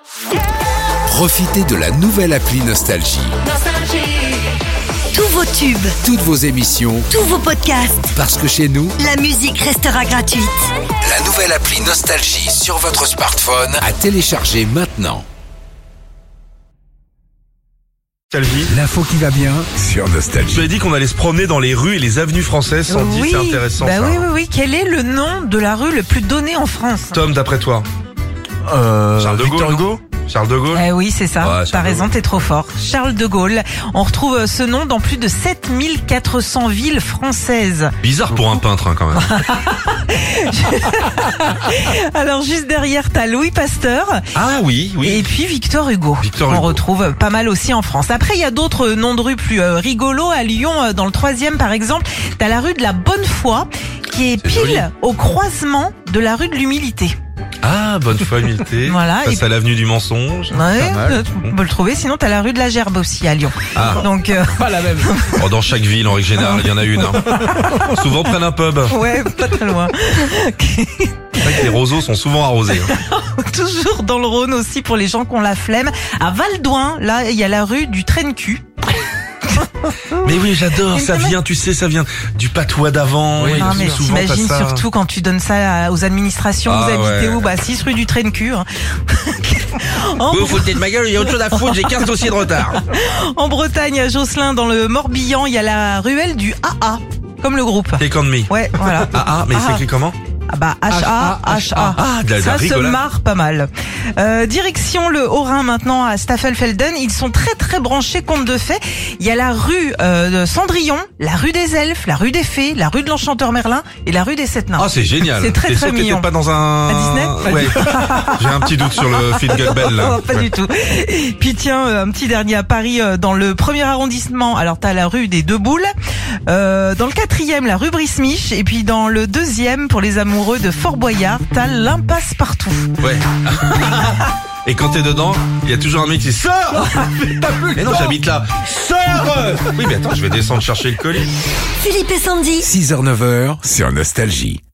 Profitez de la nouvelle appli Nostalgie. Tous vos tubes, Toutes vos émissions, tous vos podcasts, parce que chez nous, la musique restera gratuite. la nouvelle appli Nostalgie sur votre smartphone à télécharger maintenant. Nostalgie. L'info qui va bien sur Tu Nostalgie. as dit qu'on allait se promener dans les rues et les avenues françaises, Sandy, Oui, c'est intéressant bah ça. oui. Quel est le nom de la rue le plus donné en France? Tom, d'après toi Charles de Gaulle, Victor non Hugo. Charles de Gaulle. Eh oui, c'est ça. Ouais, Charles T'as de raison, Gaulle. t'es trop fort. Charles de Gaulle. On retrouve ce nom dans plus de 7400 villes françaises. Bizarre pour un peintre, hein, quand même. Alors juste derrière, t'as Louis Pasteur. Ah oui, Et puis Victor Hugo. Victor On Hugo. retrouve pas mal aussi en France. Après, il y a d'autres noms de rues plus rigolos. À Lyon, dans le 3e par exemple, t'as la rue de la Bonne-Foi qui est pile joli. au croisement de la rue de l'Humilité. Ah, bonne foi, humilité. Voilà, Face et- à l'avenue du mensonge. Ouais, Pas mal. on peut le trouver. Sinon, t'as la rue de la Gerbe aussi à Lyon. Ah. Donc, Pas la même. Oh, dans chaque ville, en règle générale, il y en a une. Hein. Souvent prennent un pub. ouais, pas très loin. C'est vrai que les roseaux sont souvent arrosés. Hein. Toujours dans le Rhône aussi pour les gens qui ont la flemme. À Val-d'Oing, là, il y a la rue du Train-Cul. Mais oui, j'adore. Mais Ça c'est vrai. vient, tu sais, ça vient du patois d'avant. Oui, Et Non, mais souvent, t'as t'imagines ça. surtout quand tu donnes ça aux administrations. Ah, vous habitez ouais. où? Bah, 6 rue du Train-Cul. Hein. En, Vous vous foutez de ma gueule, il y a autre chose à foutre, j'ai 15 dossiers de retard. en Bretagne, à Josselin, dans le Morbihan, il y a la ruelle du AA, comme le groupe. Take on me. Ouais, voilà. Mais c'est écrit comment? Ah bah H-A-H-A. Ah, de la Ça se rigolade. marre pas mal. Direction le Haut-Rhin maintenant à Staffelfelden. Ils sont très très branchés contes de fées. Il y a la rue de Cendrillon, la rue des Elfes, la rue des Fées, la rue de l'Enchanteur Merlin et la rue des Sept Nains. Ah, c'est génial. C'est très, T'es très sûr que t'étais mignon. pas dans un... À Disney? Ouais. J'ai un petit doute sur le Fiddle Bell, là. Oh, pas du tout. Puis tiens, un petit dernier à Paris, dans le 1er arrondissement. Alors t'as la rue des Deux Boules, dans le 4e la rue Brice-Mich, et puis dans le 2e pour les amoureux de Fort Boyard, t'as l'impasse partout. Ouais. Et quand t'es dedans, il y a toujours un mec qui dit sors. Mais non, j'habite là. Sors. Oui, mais attends, je vais descendre chercher le colis. Philippe et Sandy. 6h-9h sur Nostalgie.